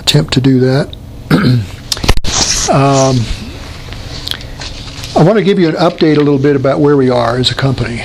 attempt to do that. I want to give you an update a little bit about where we are as a company.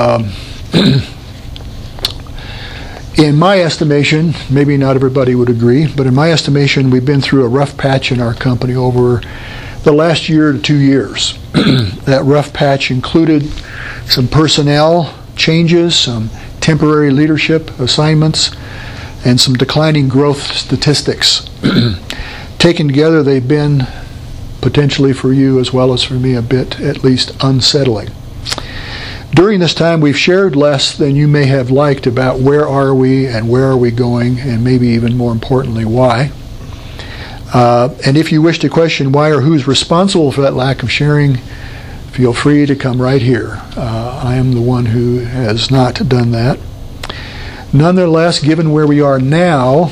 In my estimation, maybe not everybody would agree, but in my estimation, we've been through a rough patch in our company over the last year to 2 years. That rough patch included some personnel changes, some temporary leadership assignments, and some declining growth statistics. Taken together, they've been, potentially for you as well as for me, a bit at least unsettling. During this time, we've shared less than you may have liked about where are we and where are we going, and maybe even more importantly, why. And if you wish to question why or who's responsible for that lack of sharing, feel free to come right here. I am the one who has not done that. Nonetheless, given where we are now,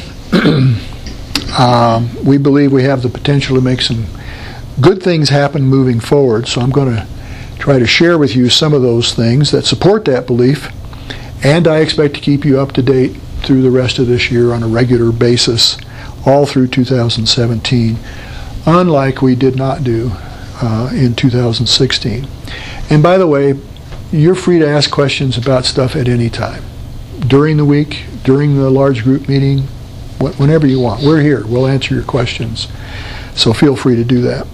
we believe we have the potential to make some good things happen moving forward. So I'm going to try to share with you some of those things that support that belief, and I expect to keep you up to date through the rest of this year on a regular basis, all through 2017, unlike we did not do in 2016. And by the way, you're free to ask questions about stuff at any time. During the week, during the large group meeting, whenever you want. We're here. We'll answer your questions. So feel free to do that.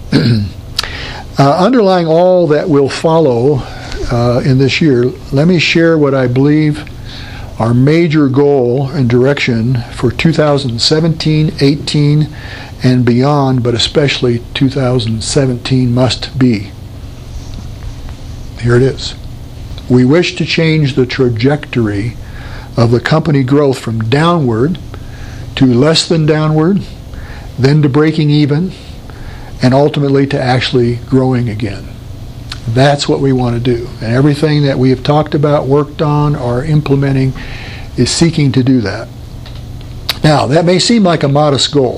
Underlying all that will follow in this year, let me share what I believe our major goal and direction for 2017, 18, and beyond, but especially 2017 must be. Here it is. We wish to change the trajectory of the company growth from downward to less than downward, then to breaking even, and ultimately to actually growing again. That's what we want to do. And everything that we have talked about, worked on, or implementing is seeking to do that. Now, that may seem like a modest goal,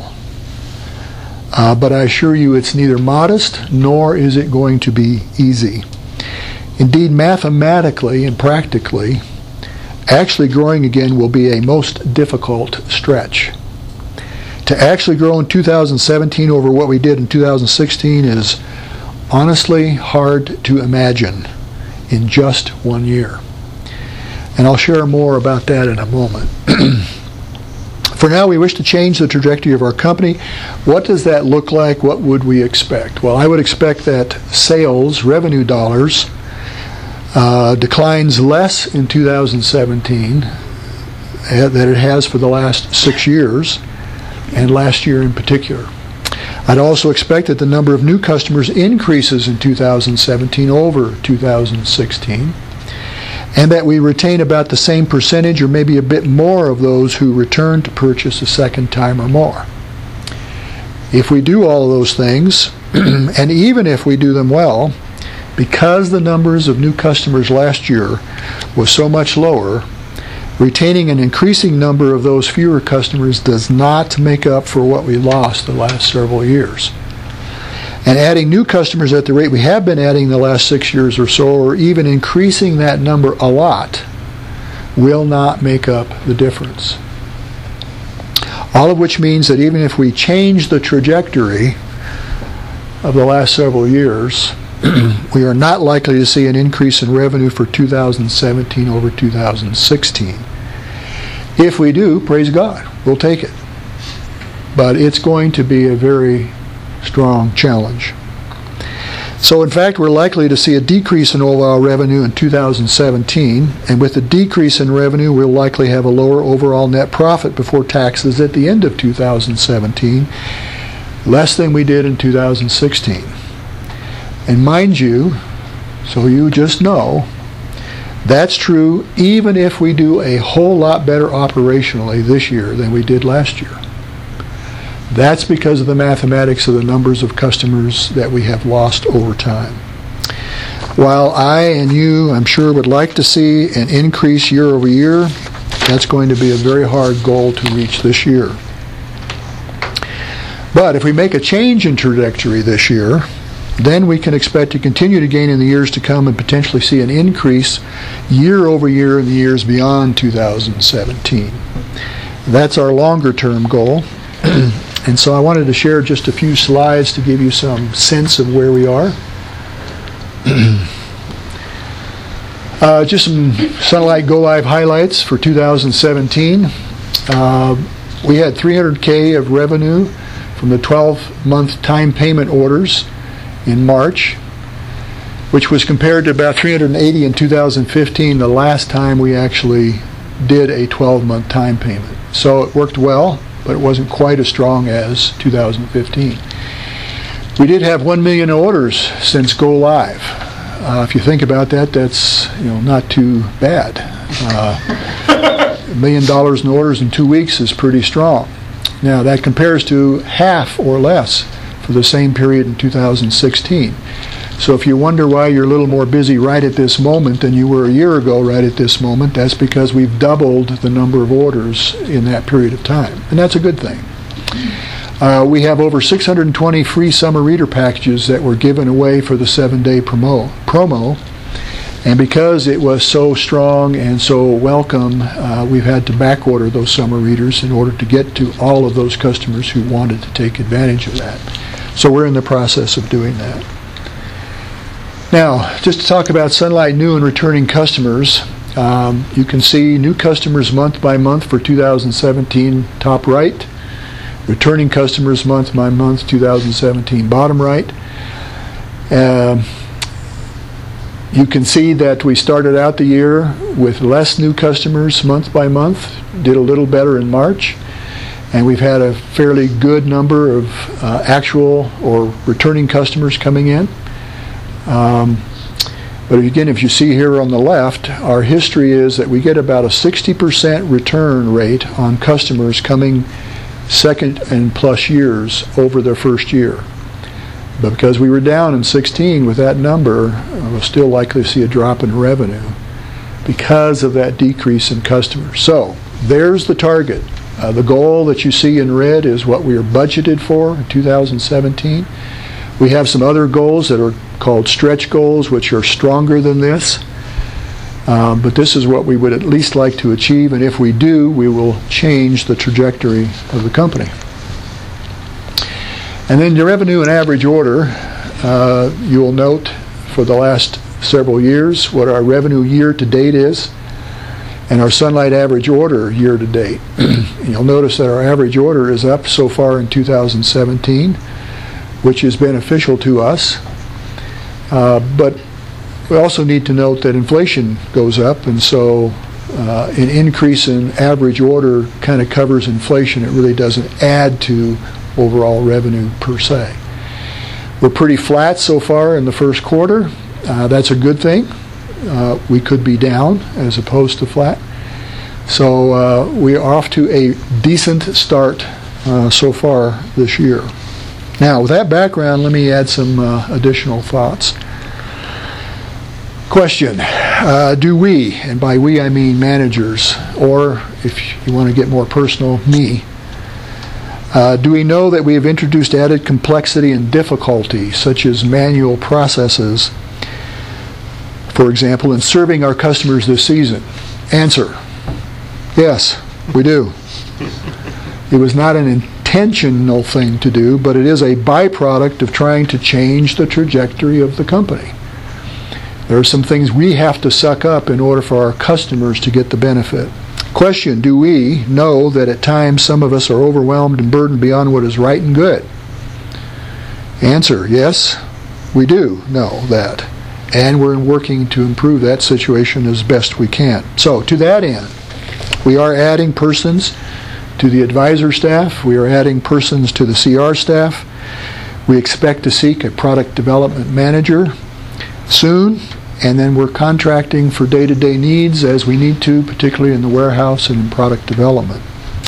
but I assure you it's neither modest nor is it going to be easy. Indeed, mathematically and practically, actually growing again will be a most difficult stretch. To actually grow in 2017 over what we did in 2016 is honestly hard to imagine in just 1 year. And I'll share more about that in a moment. For now, we wish to change the trajectory of our company. What does that look like? What would we expect? Well, I would expect that sales, revenue dollars, declines less in 2017 than it has for the last 6 years, and last year in particular. I'd also expect that the number of new customers increases in 2017 over 2016, and that we retain about the same percentage or maybe a bit more of those who return to purchase a second time or more. If we do all of those things, and even if we do them well, because the numbers of new customers last year was so much lower, retaining an increasing number of those fewer customers does not make up for what we lost the last several years. And adding new customers at the rate we have been adding the last 6 years or so, or even increasing that number a lot, will not make up the difference. All of which means that even if we change the trajectory of the last several years, we are not likely to see an increase in revenue for 2017 over 2016. If we do, praise God, we'll take it. But it's going to be a very strong challenge. So in fact, we're likely to see a decrease in overall revenue in 2017, and with the decrease in revenue, we'll likely have a lower overall net profit before taxes at the end of 2017, less than we did in 2016. And mind you, so you just know, that's true even if we do a whole lot better operationally this year than we did last year. That's because of the mathematics of the numbers of customers that we have lost over time. While I and you, I'm sure, would like to see an increase year over year, that's going to be a very hard goal to reach this year. But if we make a change in trajectory this year, then we can expect to continue to gain in the years to come and potentially see an increase year over year in the years beyond 2017. That's our longer term goal. And so I wanted to share just a few slides to give you some sense of where we are. Just some Sunlight Go Live highlights for 2017. We had $300K of revenue from the 12-month time payment orders in March, which was compared to about $380 in 2015, the last time we actually did a 12-month time payment. So it worked well, but it wasn't quite as strong as 2015. We did have 1 million orders since Go Live. If you think about that, that's not too bad. $1 million in orders in 2 weeks is pretty strong. Now that compares to half or less for the same period in 2016. So if you wonder why you're a little more busy right at this moment than you were a year ago right at this moment, that's because we've doubled the number of orders in that period of time. And that's a good thing. We have over 620 free summer reader packages that were given away for the 7-day promo. And because it was so strong and so welcome, we've had to back order those summer readers in order to get to all of those customers who wanted to take advantage of that. So we're in the process of doing that. Now, just to talk about Sunlight new and returning customers, you can see new customers month by month for 2017, top right. Returning customers month by month, 2017, bottom right. You can see that we started out the year with less new customers month by month, did a little better in March, and we've had a fairly good number of actual or returning customers coming in. But again, if you see here on the left, our history is that we get about a 60% return rate on customers coming second and plus years over their first year. But because we were down in 16 with that number, we'll still likely see a drop in revenue because of that decrease in customers. So there's the target. The goal that you see in red is what we are budgeted for in 2017. We have some other goals that are called stretch goals, which are stronger than this. But this is what we would at least like to achieve, and if we do, we will change the trajectory of the company. And then the revenue and average order, you will note for the last several years what our revenue year to date is, and our Sunlight average order year to date. You'll notice that our average order is up so far in 2017, which is beneficial to us. But we also need to note that inflation goes up, and so an increase in average order kind of covers inflation. It really doesn't add to overall revenue per se. We're pretty flat so far in the first quarter. That's a good thing. We could be down as opposed to flat. So we are off to a decent start so far this year. Now, with that background, let me add some additional thoughts. Question, do we, and by we I mean managers, or if you want to get more personal, me, do we know that we have introduced added complexity and difficulty, such as manual processes, for example, in serving our customers this season? Answer, yes, we do. It was not an intentional thing to do, but it is a byproduct of trying to change the trajectory of the company. There are some things we have to suck up in order for our customers to get the benefit. Question, do we know that at times some of us are overwhelmed and burdened beyond what is right and good? Answer, yes, we do know that. And we're working to improve that situation as best we can. So, to that end, we are adding persons to the advisor staff. We are adding persons to the CR staff. We expect to seek a product development manager soon, and then we're contracting for day-to-day needs as we need to, particularly in the warehouse and in product development.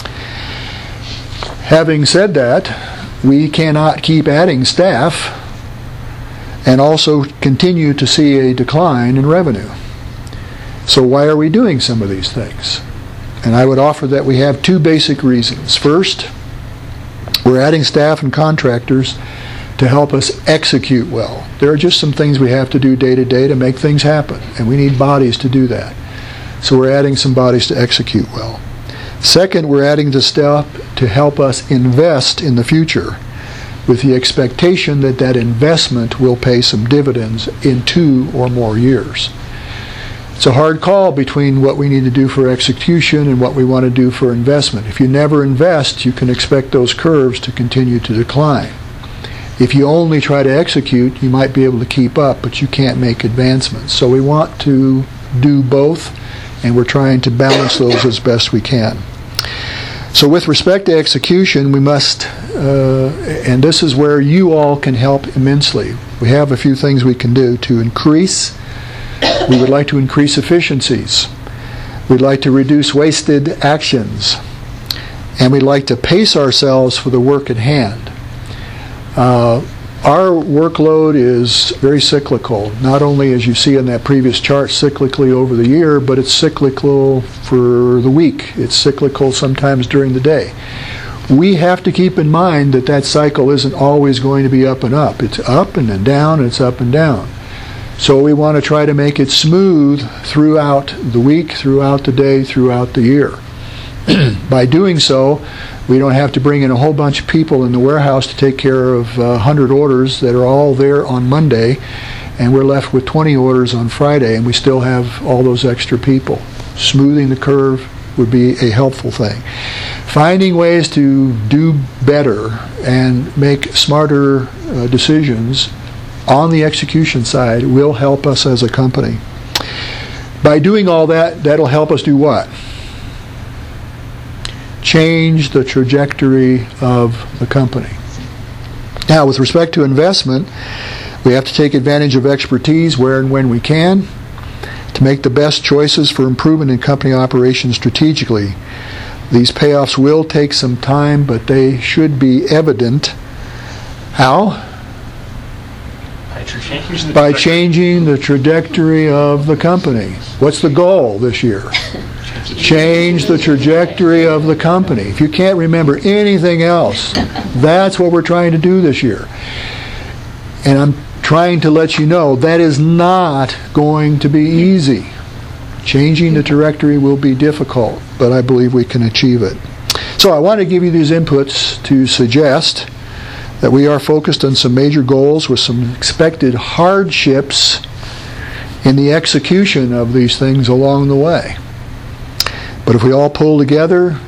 Having said that, we cannot keep adding staff and also continue to see a decline in revenue. So why are we doing some of these things? And I would offer that we have two basic reasons. First, we're adding staff and contractors to help us execute well. There are just some things we have to do day to day to make things happen, and we need bodies to do that. So we're adding some bodies to execute well. Second, we're adding the step to help us invest in the future with the expectation that that investment will pay some dividends in 2 or more years. It's a hard call between what we need to do for execution and what we want to do for investment. If you never invest, you can expect those curves to continue to decline. If you only try to execute, you might be able to keep up, but you can't make advancements. So we want to do both, and we're trying to balance those as best we can. So with respect to execution, we must, and this is where you all can help immensely. We have a few things we can do to increase. We would like to increase efficiencies. We'd like to reduce wasted actions. And we'd like to pace ourselves for the work at hand. Our workload is very cyclical, not only as you see in that previous chart, cyclically over the year, but it's cyclical for the week. It's cyclical sometimes during the day. We have to keep in mind that that cycle isn't always going to be up and up. It's up and then down, and it's up and down. So we want to try to make it smooth throughout the week, throughout the day, throughout the year. By doing so, we don't have to bring in a whole bunch of people in the warehouse to take care of 100 orders that are all there on Monday, and we're left with 20 orders on Friday, and we still have all those extra people. Smoothing the curve would be a helpful thing. Finding ways to do better and make smarter decisions on the execution side will help us as a company. By doing all that, that'll help us do what? Change the trajectory of the company. Now, with respect to investment, we have to take advantage of expertise where and when we can to make the best choices for improvement in company operations strategically. These payoffs will take some time, but they should be evident. How? By changing the trajectory of the company. What's the goal this year? Change the trajectory of the company. If you can't remember anything else, that's what we're trying to do this year. And I'm trying to let you know that is not going to be easy. Changing the trajectory will be difficult, but I believe we can achieve it. So I want to give you these inputs to suggest that we are focused on some major goals with some expected hardships in the execution of these things along the way. But if we all pull together,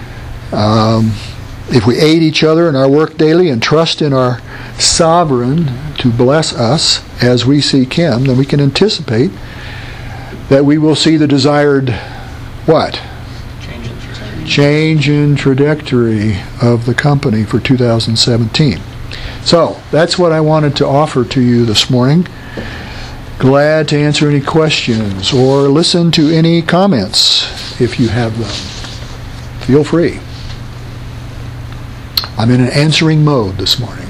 if we aid each other in our work daily and trust in our sovereign to bless us as we seek him, then we can anticipate that we will see the desired what? Change in trajectory of the company for 2017. So that's what I wanted to offer to you this morning. Glad to answer any questions or listen to any comments if you have them. Feel free. I'm in an answering mode this morning.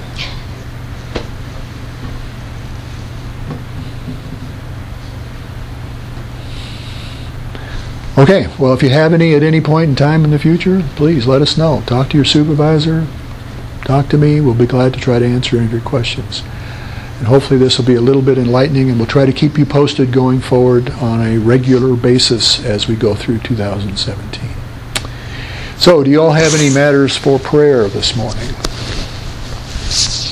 Okay, well, if you have any at any point in time in the future, please let us know. Talk to your supervisor. Talk to me. We'll be glad to try to answer any of your questions. And hopefully this will be a little bit enlightening, and we'll try to keep you posted going forward on a regular basis as we go through 2017. So, do you all have any matters for prayer this morning?